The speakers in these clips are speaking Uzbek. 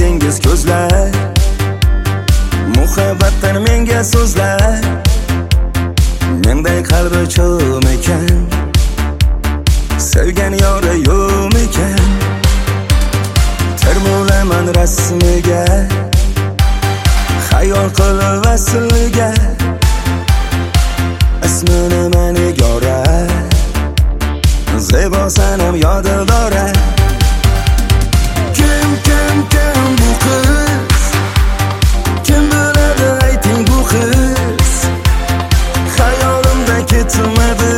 ko'zingiz ko'zlar, muhabbatdan menga so'zlar. Menday qalbi cho'm ekan, sevgan yori yo'q ekan. Termulaman rasmiga, xayol qilib vasliga. Ismini Nigora, zebo sanam yodidora. Kim bu qiz? Kim biladi ayting bu qiz? Xayolimda ketmadi,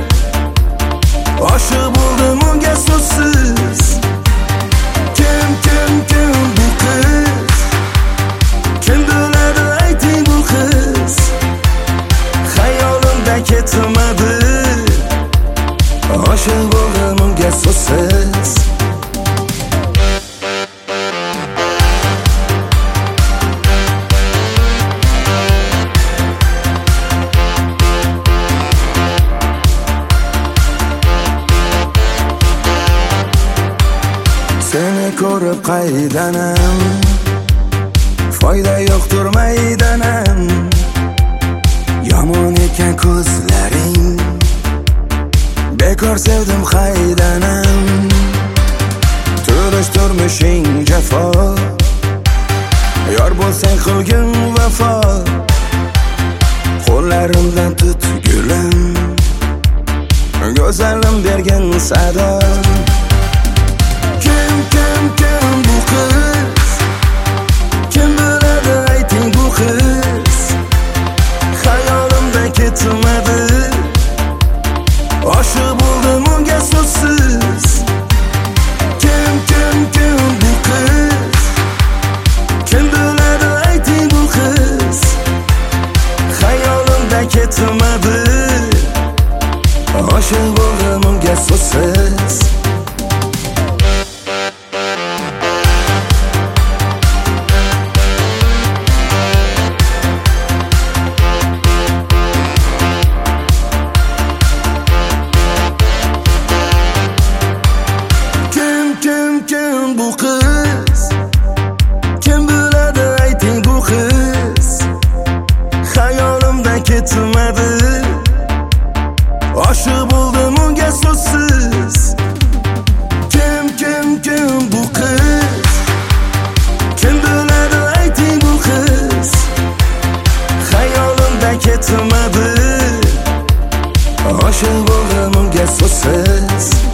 oshiq bo'ldim unga so'zsiz. Kim bu qiz? Kim biladi ayting bu qiz? Xayolimda ketmadi, oshiq bo'ldim unga so'zsiz. Seni ko'rib qaydanam, foyda yo'qdir maydanam. Yomon ekan ko'zlaring, bekor sevdim haydanam. Turmushing jafo, yor bo'lsang qilgin vafo. Qo'llarimdan tut gulim, go'zalim bergin sado. Kim bu qiz? Kim biladi ayting bu qiz? Xayolimda ketmadi, oshiq bo'ldim unga so'zsiz. Kim bu qiz? Kim biladi ayting bu qiz? Xayolimda ketmadi, oshiq bo'ldim unga so'zsiz. Kim bu qiz? Kim biladi ayting bu qiz? Xayolimda ketmadi, oshiq bo'ldim unga so'zsiz. Kim bu qiz? Kim biladi ayting bu qiz? Xayolimda ketmadi, oshiq bo'ldim unga so'zsiz.